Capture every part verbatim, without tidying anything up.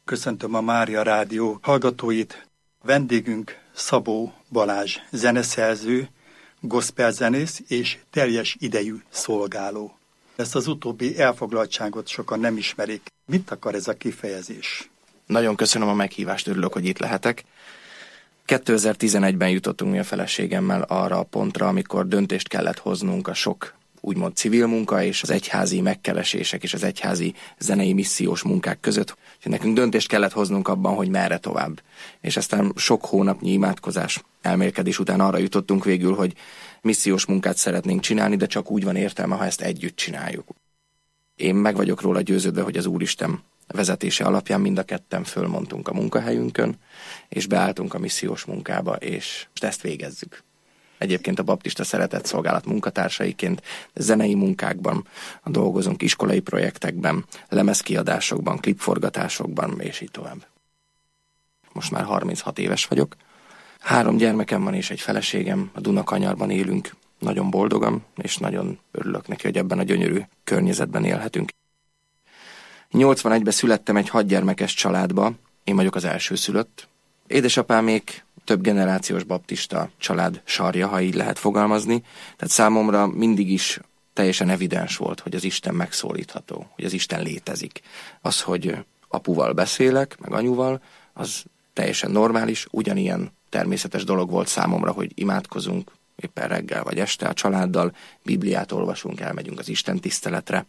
Köszöntöm a Mária Rádió hallgatóit. Vendégünk Szabó Balázs zeneszerző, gospelzenész és teljes idejű szolgáló. Ezt az utóbbi elfoglaltságot sokan nem ismerik. Mit akar ez a kifejezés? Nagyon köszönöm a meghívást, örülök, hogy itt lehetek. kétezer-tizenegyben jutottunk mi a feleségemmel arra a pontra, amikor döntést kellett hoznunk a sok úgymond civil munka és az egyházi megkeresések és az egyházi zenei missziós munkák között. Nekünk döntést kellett hoznunk abban, hogy merre tovább. És aztán sok hónapnyi imádkozás, elmélkedés után arra jutottunk végül, hogy missziós munkát szeretnénk csinálni, de csak úgy van értelme, ha ezt együtt csináljuk. Én meg vagyok róla győződve, hogy az Úristen vezetése alapján mind a ketten fölmondtunk a munkahelyünkön, és beálltunk a missziós munkába, és ezt végezzük. Egyébként a baptista szeretett szolgálat munkatársaiként zenei munkákban dolgozunk, iskolai projektekben, lemezkiadásokban, klipforgatásokban, és így tovább. Most már harminchat éves vagyok. Három gyermekem van és egy feleségem, a Dunakanyarban élünk, nagyon boldogan, és nagyon örülök neki, hogy ebben a gyönyörű környezetben élhetünk. nyolcvanegyben születtem egy hatgyermekes családba, én vagyok az elsőszülött. Édesapámék több generációs baptista család sarja, ha így lehet fogalmazni. Tehát számomra mindig is teljesen evidens volt, hogy az Isten megszólítható, hogy az Isten létezik. Az, hogy apuval beszélek, meg anyuval, az teljesen normális, ugyanilyen természetes dolog volt számomra, hogy imádkozunk éppen reggel vagy este a családdal, Bibliát olvasunk, elmegyünk az Isten tiszteletre.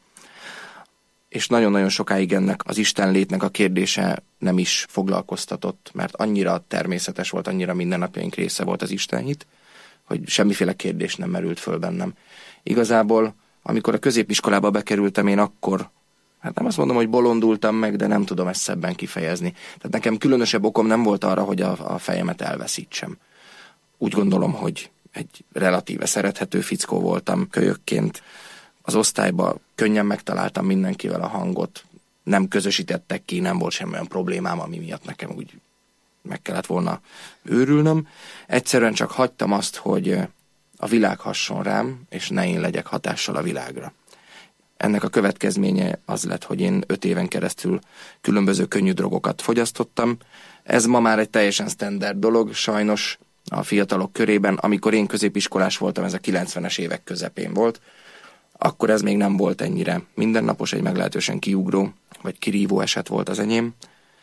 És nagyon-nagyon sokáig ennek az Isten létnek a kérdése nem is foglalkoztatott, mert annyira természetes volt, annyira mindennapjaink része volt az Istenhit, hogy semmiféle kérdés nem merült föl bennem. Igazából, amikor a középiskolába bekerültem, én akkor, hát nem azt mondom, hogy bolondultam meg, de nem tudom ezt szebben kifejezni. Tehát nekem különösebb okom nem volt arra, hogy a, a fejemet elveszítsem. Úgy gondolom, hogy egy relatíve szerethető fickó voltam kölyökként. Az osztályban könnyen megtaláltam mindenkivel a hangot, nem közösítettek ki, nem volt semmi olyan problémám, ami miatt nekem úgy meg kellett volna őrülnöm. Egyszerűen csak hagytam azt, hogy a világ hasson rám, és ne én legyek hatással a világra. Ennek a következménye az lett, hogy én öt éven keresztül különböző könnyű drogokat fogyasztottam. Ez ma már egy teljesen standard dolog, sajnos a fiatalok körében. Amikor én középiskolás voltam, ez a kilencvenes évek közepén volt, akkor ez még nem volt ennyire mindennapos, egy meglehetősen kiugró, vagy kirívó eset volt az enyém.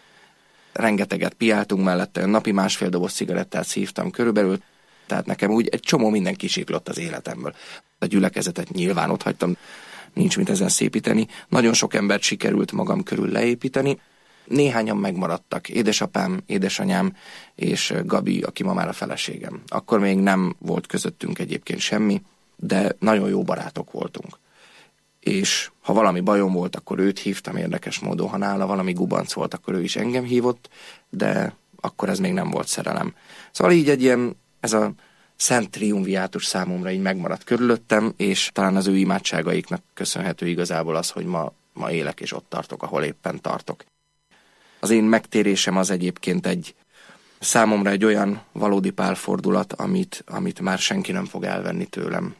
Rengeteget piáltunk mellette, napi másfél doboz cigarettát szívtam körülbelül, tehát nekem úgy egy csomó minden kisiklott az életemből. A gyülekezetet nyilván ott hagytam, nincs mit ezen szépíteni. Nagyon sok embert sikerült magam körül leépíteni. Néhányan megmaradtak, édesapám, édesanyám és Gabi, aki ma már a feleségem. Akkor még nem volt közöttünk egyébként semmi, de nagyon jó barátok voltunk. És ha valami bajom volt, akkor őt hívtam érdekes módon, ha nála valami gubanc volt, akkor ő is engem hívott, de akkor ez még nem volt szerelem. Szóval így egy ilyen, ez a szent triumviátus számomra így megmaradt körülöttem, és talán az ő imádságaiknak köszönhető igazából az, hogy ma, ma élek és ott tartok, ahol éppen tartok. Az én megtérésem az egyébként egy számomra egy olyan valódi pálfordulat, amit, amit már senki nem fog elvenni tőlem.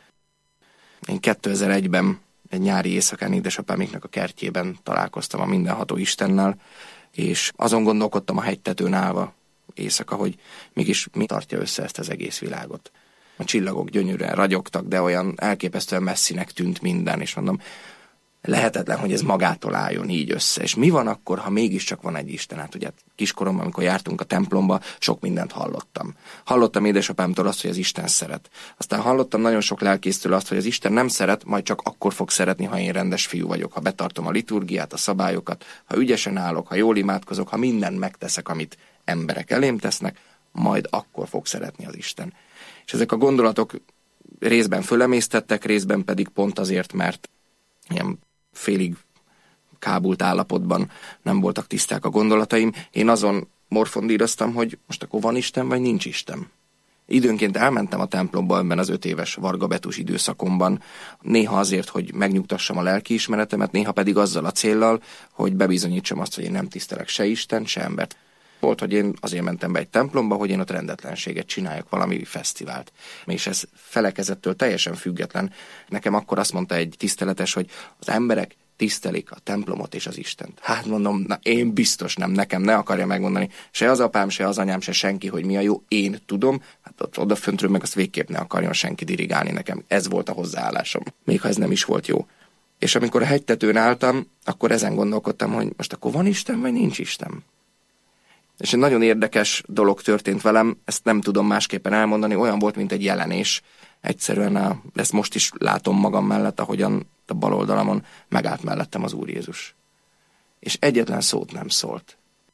Én kétezer-egyben egy nyári éjszakán édesapáméknak a kertjében találkoztam a mindenható Istennel, és azon gondolkodtam a hegytetőn állva éjszaka, hogy mégis mi tartja össze ezt az egész világot. A csillagok gyönyörűen ragyogtak, de olyan elképesztően messzinek tűnt minden, és mondom, lehetetlen, hogy ez magától álljon így össze. És mi van akkor, ha mégiscsak van egy Isten? Hát ugye kiskoromban, amikor jártunk a templomba, sok mindent hallottam. Hallottam édesapámtól azt, hogy az Isten szeret. Aztán hallottam nagyon sok lelkésztől azt, hogy az Isten nem szeret, majd csak akkor fog szeretni, ha én rendes fiú vagyok, ha betartom a liturgiát, a szabályokat, ha ügyesen állok, ha jól imádkozok, ha mindent megteszek, amit emberek elém tesznek, majd akkor fog szeretni az Isten. És ezek a gondolatok részben fölemésztettek, részben pedig pont azért, mert ilyen félig kábult állapotban nem voltak tiszták a gondolataim. Én azon morfondíroztam, hogy most akkor van Isten, vagy nincs Isten. Időnként elmentem a templomba ebben az öt éves vargabetus időszakomban, néha azért, hogy megnyugtassam a lelkiismeretemet, néha pedig azzal a céllal, hogy bebizonyítsam azt, hogy én nem tisztelek se Isten, se embert. Volt, hogy én azért mentem be egy templomba, hogy én ott rendetlenséget csináljak, valami fesztivált. És ez felekezettől teljesen független. Nekem akkor azt mondta egy tiszteletes, hogy az emberek tisztelik a templomot és az Istent. Hát mondom, na én biztos nem, nekem ne akarja megmondani se az apám, se az anyám, se senki, hogy mi a jó, én tudom, hát ott odaföntről meg azt végképp ne akarjon senki dirigálni nekem. Ez volt a hozzáállásom, még ha ez nem is volt jó. És amikor a hegytetőn álltam, akkor ezen gondolkodtam, hogy most akkor van Isten, vagy nincs Isten. És egy nagyon érdekes dolog történt velem, ezt nem tudom másképpen elmondani, olyan volt, mint egy jelenés. Egyszerűen a, ezt most is látom magam mellett, ahogyan a bal oldalamon megállt mellettem az Úr Jézus. És egyetlen szót nem szólt.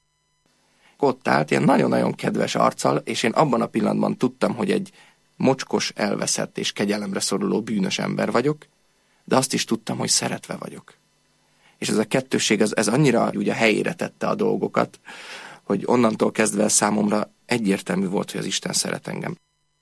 Ott állt, ilyen nagyon-nagyon kedves arccal, és én abban a pillanatban tudtam, hogy egy mocskos, elveszett és kegyelemre szoruló bűnös ember vagyok, de azt is tudtam, hogy szeretve vagyok. És ez a kettősség, ez, ez annyira ugye a helyére tette a dolgokat, hogy onnantól kezdve számomra egyértelmű volt, hogy az Isten szeret engem.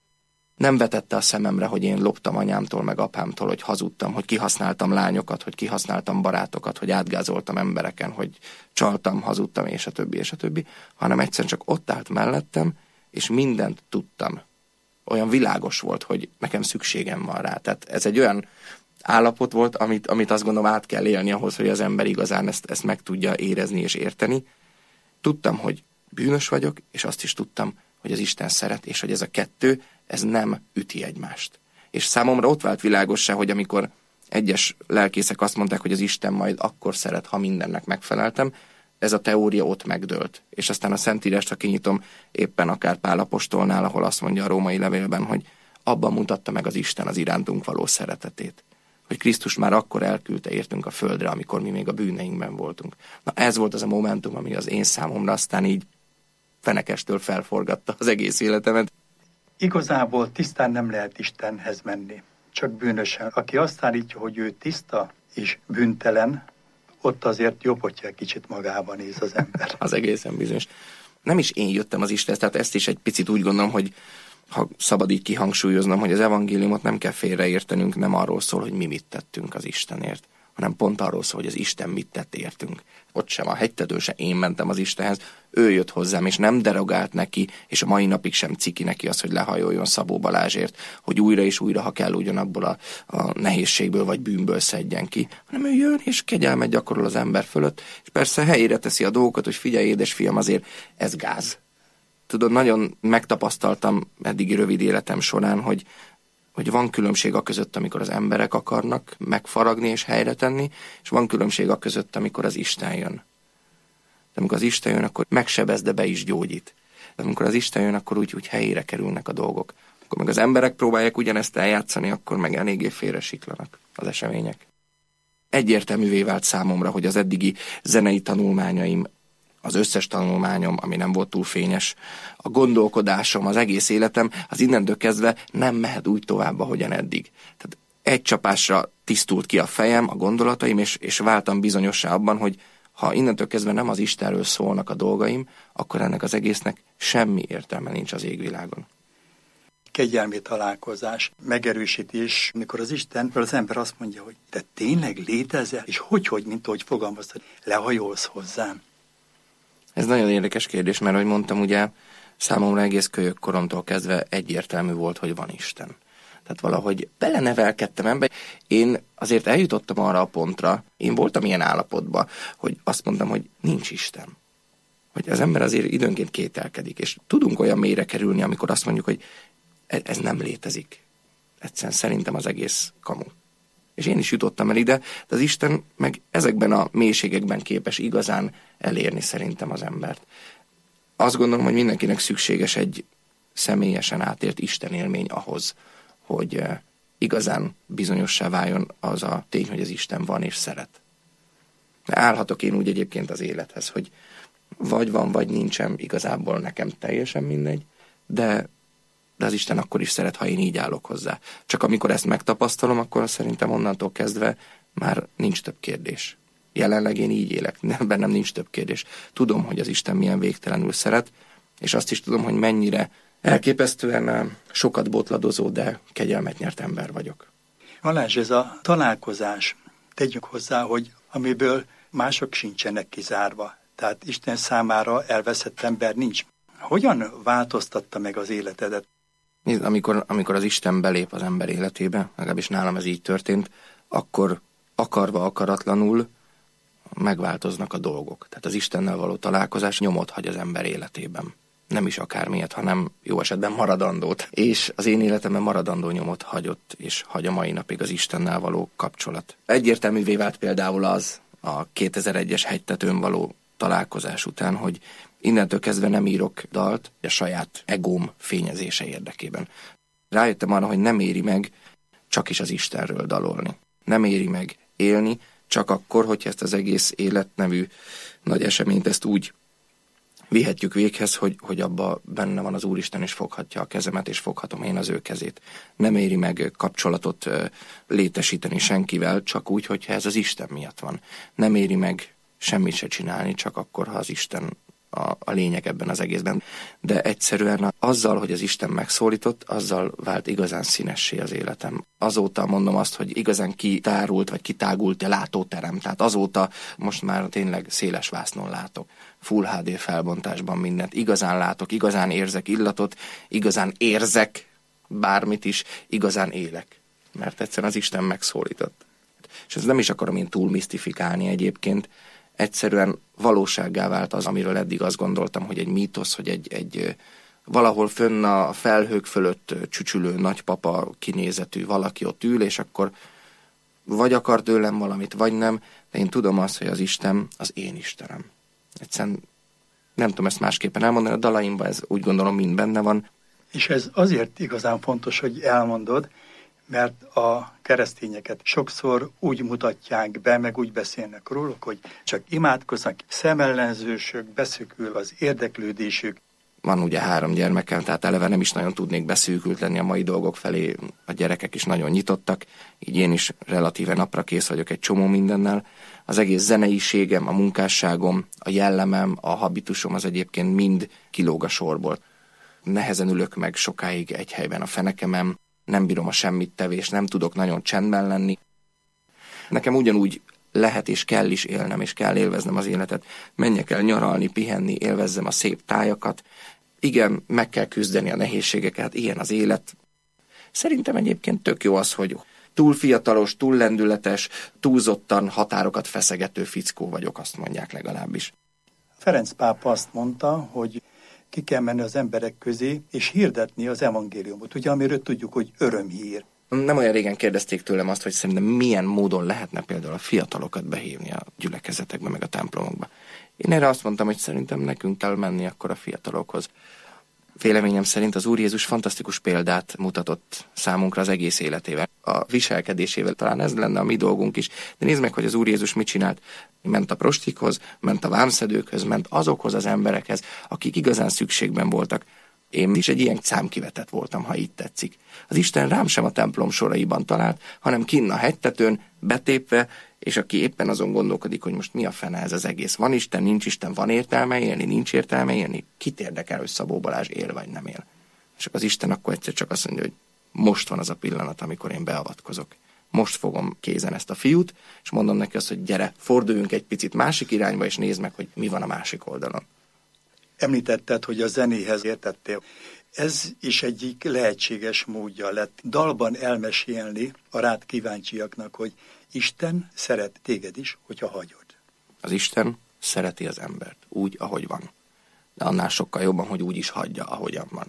Nem vetette a szememre, hogy én loptam anyámtól, meg apámtól, hogy hazudtam, hogy kihasználtam lányokat, hogy kihasználtam barátokat, hogy átgázoltam embereken, hogy csaltam, hazudtam, és a többi, és a többi, hanem egyszerűen csak ott állt mellettem, és mindent tudtam. Olyan világos volt, hogy nekem szükségem van rá. Tehát ez egy olyan állapot volt, amit, amit azt gondolom át kell élni ahhoz, hogy az ember igazán ezt, ezt meg tudja érezni és érteni. Tudtam, hogy bűnös vagyok, és azt is tudtam, hogy az Isten szeret, és hogy ez a kettő, ez nem üti egymást. És számomra ott vált világossá, hogy amikor egyes lelkészek azt mondták, hogy az Isten majd akkor szeret, ha mindennek megfeleltem, ez a teória ott megdőlt. És aztán a Szentírást, ha kinyitom, éppen akár Pál apostolnál, ahol azt mondja a római levélben, hogy abban mutatta meg az Isten az irántunk való szeretetét. Hogy Krisztus már akkor elküldte értünk a földre, amikor mi még a bűneinkben voltunk. Na ez volt az a momentum, ami az én számomra aztán így fenekestől felforgatta az egész életemet. Igazából tisztán nem lehet Istenhez menni, csak bűnösen. Aki azt állítja, hogy ő tiszta és bűntelen, ott azért jobb, hogyha egy kicsit magában néz az ember. Az egészen bizonyos. Nem is én jöttem az Istenhez, tehát ezt is egy picit úgy gondolom, hogy ha szabad így kihangsúlyoznom, hogy az evangéliumot nem kell félreértenünk, nem arról szól, hogy mi mit tettünk az Istenért, hanem pont arról szól, hogy az Isten mit tett értünk. Ott sem a hegytetőn se én mentem az Istenhez, ő jött hozzám, és nem derogált neki, és a mai napig sem ciki neki az, hogy lehajoljon Szabó Balázsért, hogy újra és újra, ha kell, ugyanabból a, a nehézségből vagy bűnből szedjen ki, hanem ő jön és kegyelmet gyakorol az ember fölött, és persze helyére teszi a dolgokat, hogy figyelj, édesfiam, azért ez gáz. Tudod, nagyon megtapasztaltam eddigi rövid életem során, hogy hogy van különbség a között, amikor az emberek akarnak megfaragni és helyre tenni, és van különbség a között, amikor az Isten jön. De amikor az Isten jön, akkor megsebez, de be is gyógyít. De amikor az Isten jön, akkor úgy, úgy helyére kerülnek a dolgok. Akkor meg az emberek próbálják ugyanezt eljátszani, akkor meg eléggé félre siklanak az események. Egyértelművé vált számomra, hogy az eddigi zenei tanulmányaim, az összes tanulmányom, ami nem volt túl fényes, a gondolkodásom, az egész életem, az innentől kezdve nem mehet úgy tovább, ahogyan eddig. Tehát egy csapásra tisztult ki a fejem, a gondolataim, és, és váltam bizonyossá abban, hogy ha innentől kezdve nem az Istenről szólnak a dolgaim, akkor ennek az egésznek semmi értelme nincs az égvilágon. Kegyelmi találkozás, megerősítés, mikor az Istenről az ember azt mondja, hogy te tényleg létezel, és hogy, hogy, mint ahogy fogalmaztad, lehajolsz hozzám. Ez nagyon érdekes kérdés, mert ahogy mondtam, ugye számomra egész kölyök koromtól kezdve egyértelmű volt, hogy van Isten. Tehát valahogy belenevelkedtem ebbe. Én azért eljutottam arra a pontra, én voltam ilyen állapotban, hogy azt mondtam, hogy nincs Isten. Hogy az ember azért időnként kételkedik, és tudunk olyan mélyre kerülni, amikor azt mondjuk, hogy ez nem létezik. Egyszerűen szerintem az egész kamu. És én is jutottam el ide, de az Isten meg ezekben a mélységekben képes igazán elérni szerintem az embert. Azt gondolom, hogy mindenkinek szükséges egy személyesen átért Isten élmény ahhoz, hogy igazán bizonyossá váljon az a tény, hogy az Isten van és szeret. Állhatok én úgy egyébként az élethez, hogy vagy van, vagy nincsen, igazából nekem teljesen mindegy, de de az Isten akkor is szeret, ha én így állok hozzá. Csak amikor ezt megtapasztalom, akkor szerintem onnantól kezdve már nincs több kérdés. Jelenleg én így élek, bennem nincs több kérdés. Tudom, hogy az Isten milyen végtelenül szeret, és azt is tudom, hogy mennyire elképesztően sokat botladozó, de kegyelmet nyert ember vagyok. Balázs, ez a találkozás, tegyük hozzá, hogy amiből mások sincsenek kizárva. Tehát Isten számára elveszett ember nincs. Hogyan változtatta meg az életedet? Nézd, amikor, amikor az Isten belép az ember életébe, legalábbis nálam ez így történt, akkor akarva akaratlanul megváltoznak a dolgok. Tehát az Istennel való találkozás nyomot hagy az ember életében. Nem is akármilyet, hanem jó esetben maradandót. És az én életemben maradandó nyomot hagyott, és hagy a mai napig az Istennel való kapcsolat. Egyértelművé vált például az a kétezer-egyes hegytetőn való találkozás után, hogy innentől kezdve nem írok dalt a saját egóm fényezése érdekében. Rájöttem arra, hogy nem éri meg csak is az Istenről dalolni. Nem éri meg élni, csak akkor, hogyha ezt az egész élet nevű nagy eseményt ezt úgy vihetjük véghez, hogy, hogy abba benne van az Úristen, és foghatja a kezemet, és foghatom én az ő kezét. Nem éri meg kapcsolatot létesíteni senkivel, csak úgy, hogyha ez az Isten miatt van. Nem éri meg semmit se csinálni, csak akkor, ha az Isten a, a lényeg ebben az egészben. De egyszerűen azzal, hogy az Isten megszólított, azzal vált igazán színessé az életem. Azóta mondom azt, hogy igazán kitárult, vagy kitágult a látóterem. Tehát azóta most már tényleg széles vásznon látok. Full há dé felbontásban mindent. Igazán látok, igazán érzek illatot, igazán érzek bármit is, igazán élek. Mert egyszerűen az Isten megszólított. És ezt nem is akarom én túl misztifikálni egyébként. Egyszerűen valósággá vált az, amiről eddig azt gondoltam, hogy egy mítosz, hogy egy, egy valahol fönn a felhők fölött csücsülő nagypapa kinézetű valaki ott ül, és akkor vagy akar tőlem valamit, vagy nem, de én tudom azt, hogy az Isten az én Istenem. Egyszerűen nem tudom ezt másképpen elmondani, a dalaimban ez úgy gondolom mind benne van. És ez azért igazán fontos, hogy elmondod, mert a keresztényeket sokszor úgy mutatják be, meg úgy beszélnek róluk, hogy csak imádkoznak, szemellenzősök, beszűkül az érdeklődésük. Van ugye három gyermekem, tehát eleve nem is nagyon tudnék beszűkült lenni a mai dolgok felé, a gyerekek is nagyon nyitottak, így én is relatíve napra kész vagyok egy csomó mindennel. Az egész zeneiségem, a munkásságom, a jellemem, a habitusom az egyébként mind kilóg a sorból. Nehezen ülök meg sokáig egy helyben a fenekemem, nem bírom a semmit tevés, nem tudok nagyon csendben lenni. Nekem ugyanúgy lehet és kell is élnem, és kell élveznem az életet. Menjek el nyaralni, pihenni, élvezzem a szép tájakat. Igen, meg kell küzdeni a nehézségeket, ilyen az élet. Szerintem egyébként tök jó az, hogy túl fiatalos, túl lendületes, túlzottan határokat feszegető fickó vagyok, azt mondják legalábbis. Ferenc pápa azt mondta, hogy ki kell menni az emberek közé, és hirdetni az evangéliumot, ugye, amiről tudjuk, hogy örömhír. Nem olyan régen kérdezték tőlem azt, hogy szerintem milyen módon lehetne például a fiatalokat behívni a gyülekezetekbe, meg a templomokba. Én erre azt mondtam, hogy szerintem nekünk kell menni akkor a fiatalokhoz. Véleményem szerint az Úr Jézus fantasztikus példát mutatott számunkra az egész életével. A viselkedésével talán ez lenne a mi dolgunk is, de nézd meg, hogy az Úr Jézus mit csinált. Ment a prostikhoz, ment a vámszedőkhöz, ment azokhoz az emberekhez, akik igazán szükségben voltak. Én is egy ilyen számkivetett voltam, ha így tetszik. Az Isten rám sem a templom soraiban talált, hanem kinn a hegytetőn, betépve, és aki éppen azon gondolkodik, hogy most mi a fene ez az egész. Van Isten, nincs Isten, van értelme élni, nincs értelme élni, kit érdekel, hogy Szabó Balázs él vagy nem él. És az Isten akkor egyszer csak azt mondja, hogy most van az a pillanat, amikor én beavatkozok. Most fogom kézen ezt a fiút, és mondom neki azt, hogy gyere, forduljunk egy picit másik irányba, és nézd meg, hogy mi van a másik oldalon. Említetted, hogy a zenéhez értettél. Ez is egyik lehetséges módja lett dalban elmesélni a rád kíváncsiaknak, hogy Isten szeret téged is, hogyha hagyod. Az Isten szereti az embert, úgy, ahogy van. De annál sokkal jobban, hogy úgy is hagyja, ahogyan van.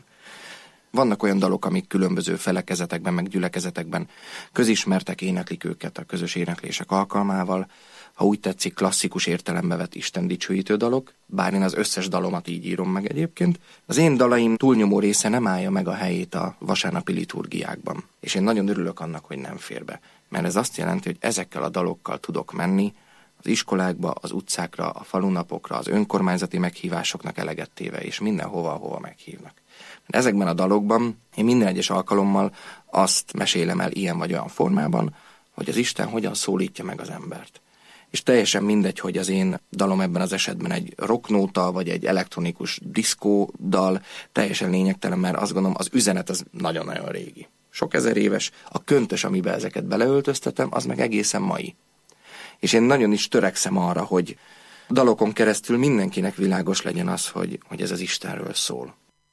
Vannak olyan dalok, amik különböző felekezetekben, meg gyülekezetekben közismertek, éneklik őket a közös éneklések alkalmával. Ha úgy tetszik, klasszikus értelembe vett Isten dicsőítő dalok, bár én az összes dalomat így írom meg egyébként. Az én dalaim túlnyomó része nem állja meg a helyét a vasárnapi liturgiákban. És én nagyon örülök annak, hogy nem fér be. Mert ez azt jelenti, hogy ezekkel a dalokkal tudok menni az iskolákba, az utcákra, a falunapokra, az önkormányzati meghívásoknak eleget téve, és mindenhova, ahova meghívnak. Ezekben a dalokban én minden egyes alkalommal azt mesélem el ilyen vagy olyan formában, hogy az Isten hogyan szólítja meg az embert. És teljesen mindegy, hogy az én dalom ebben az esetben egy rocknóta, vagy egy elektronikus diszkó dal, teljesen lényegtelen, mert azt gondolom, az üzenet az nagyon-nagyon régi. Sok ezer éves, a köntös, amiben ezeket beleöltöztetem, az meg egészen mai. És én nagyon is törekszem arra, hogy dalokon keresztül mindenkinek világos legyen az, hogy, hogy ez az Istenről szól.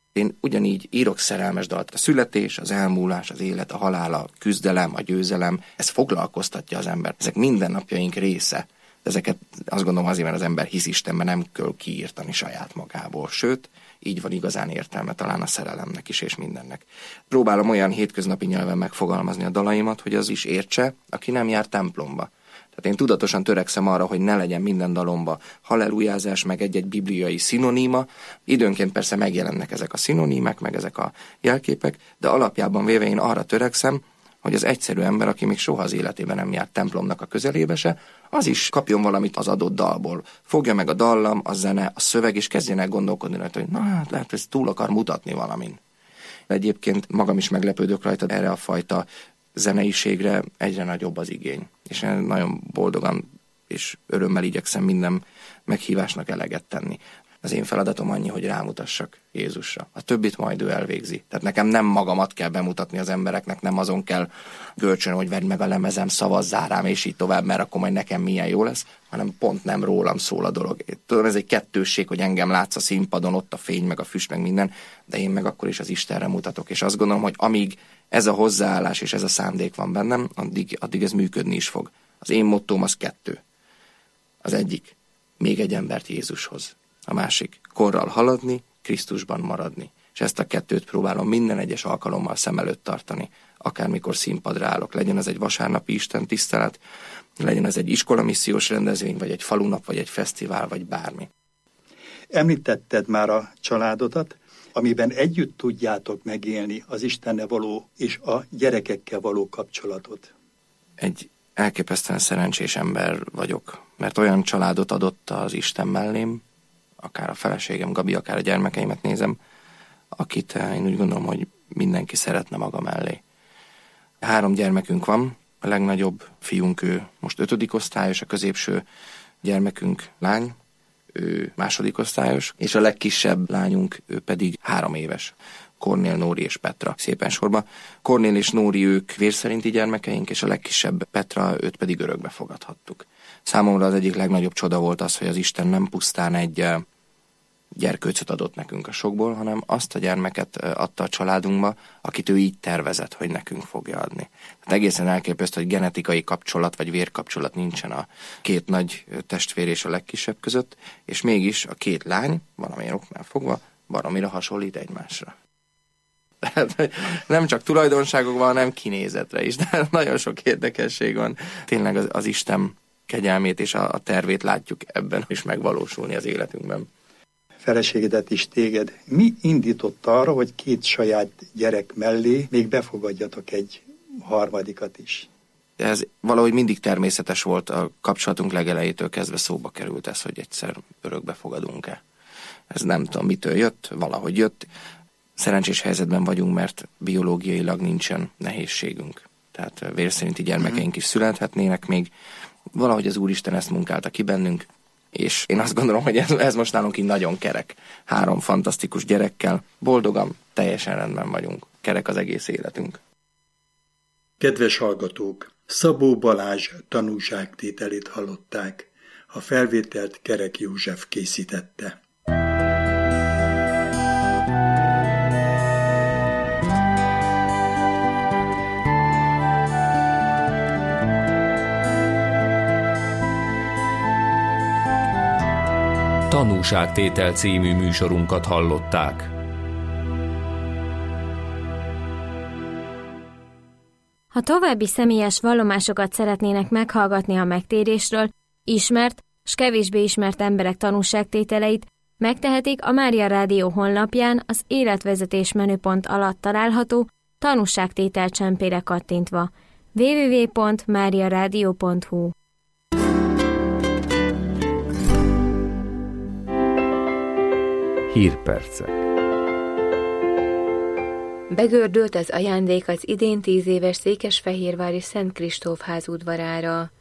Én ugyanígy írok szerelmes dalt. A születés, az elmúlás, az élet, a halál, a küzdelem, a győzelem, ez foglalkoztatja az ember. Ezek mindennapjaink része. Ezeket azt gondolom azért, mert az ember hisz Istenben, nem kell kiírtani saját magából. Sőt, így van igazán értelme talán a szerelemnek is és mindennek. Próbálom olyan hétköznapi nyelven megfogalmazni a dalaimat, hogy az is értse, aki nem jár templomba. Tehát én tudatosan törekszem arra, hogy ne legyen minden dalomba hallelujázás, meg egy-egy bibliai szinoníma. Időnként persze megjelennek ezek a szinonímek, meg ezek a jelképek, de alapjában véve én arra törekszem, hogy az egyszerű ember, aki még soha az életében nem járt templomnak a közelébe se, az is kapjon valamit az adott dalból. Fogja meg a dallam, a zene, a szöveg, és kezdjen el gondolkodni rajta, hogy na hát lehet, hogy ez túl akar mutatni valamin. Egyébként magam is meglepődök rajta, erre a fajta zeneiségre egyre nagyobb az igény. És én nagyon boldogan és örömmel igyekszem minden meghívásnak eleget tenni. Az én feladatom annyi, hogy rámutassak Jézusra. A többit majd ő elvégzi. Tehát nekem nem magamat kell bemutatni az embereknek, nem azon kell görcsön, hogy vedd meg a lemezem, szavazzál rám, és így tovább, mert akkor majd nekem milyen jó lesz, hanem pont nem rólam szól a dolog. Tudom, ez egy kettősség, hogy engem látsz a színpadon, ott a fény, meg a füst, meg minden, de én meg akkor is az Istenre mutatok. És azt gondolom, hogy amíg ez a hozzáállás és ez a szándék van bennem, addig, addig ez működni is fog. Az én mottóm az kettő. Az egyik, még egy embert Jézushoz. A másik, korral haladni, Krisztusban maradni. És ezt a kettőt próbálom minden egyes alkalommal szem előtt tartani, akármikor színpadra állok. Legyen ez egy vasárnapi Isten tisztelet, legyen ez egy iskolamissziós rendezvény, vagy egy falunap, vagy egy fesztivál, vagy bármi. Említetted már a családodat, amiben együtt tudjátok megélni az Istennel való és a gyerekekkel való kapcsolatot. Egy elképesztően szerencsés ember vagyok, mert olyan családot adott az Isten mellém, akár a feleségem Gabi, akár a gyermekeimet nézem, akit én úgy gondolom, hogy mindenki szeretne maga mellé. Három gyermekünk van, a legnagyobb fiunk ő most ötödik osztályos, a középső gyermekünk lány, ő második osztályos, és a legkisebb lányunk ő pedig három éves. Kornél, Nóri és Petra szépen sorba. Kornél és Nóri ők vérszerinti gyermekeink, és a legkisebb Petra, őt pedig örökbe fogadhattuk. Számomra az egyik legnagyobb csoda volt az, hogy az Isten nem pusztán egy gyerkőcöt adott nekünk a sokból, hanem azt a gyermeket adta a családunkba, akit ő így tervezett, hogy nekünk fogja adni. Tehát egészen elképesztő, hogy genetikai kapcsolat vagy vérkapcsolat nincsen a két nagy testvér és a legkisebb között, és mégis a két lány, valamilyen oknál fogva, baromira hasonlít egymásra. Nem csak tulajdonságokban, hanem kinézetre is, de nagyon sok érdekesség van. Tényleg az, az Isten kegyelmét és a, a tervét látjuk ebben is megvalósulni az életünkben. Feleségedet is téged. Mi indított arra, hogy két saját gyerek mellé még befogadjatok egy harmadikat is? Ez valahogy mindig természetes volt, a kapcsolatunk legelejétől kezdve szóba került ez, hogy egyszer örökbe fogadunk-e. Ez nem tudom, mitől jött, valahogy jött. Szerencsés helyzetben vagyunk, mert biológiailag nincsen nehézségünk. Tehát vérszerinti gyermekeink is születhetnének még. Valahogy az Úristen ezt munkálta ki bennünk, és én azt gondolom, hogy ez, ez most nálunk így nagyon kerek. Három fantasztikus gyerekkel, boldogan, teljesen rendben vagyunk. Kerek az egész életünk. Kedves hallgatók, Szabó Balázs tanúságtételét hallották. A felvételt Kerek József készítette. Tanúságtétel című műsorunkat hallották. Ha további személyes vallomásokat szeretnének meghallgatni a megtérésről, ismert s kevésbé ismert emberek tanúságtételeit, megtehetik a Mária Rádió honlapján az életvezetés menüpont alatt található tanúságtétel csempére kattintva. double-u double-u double-u pont mária rádió pont hu Hírpercek. Begördült az ajándék az idén tíz éves Székesfehérvári Szent Kristóf ház udvarára.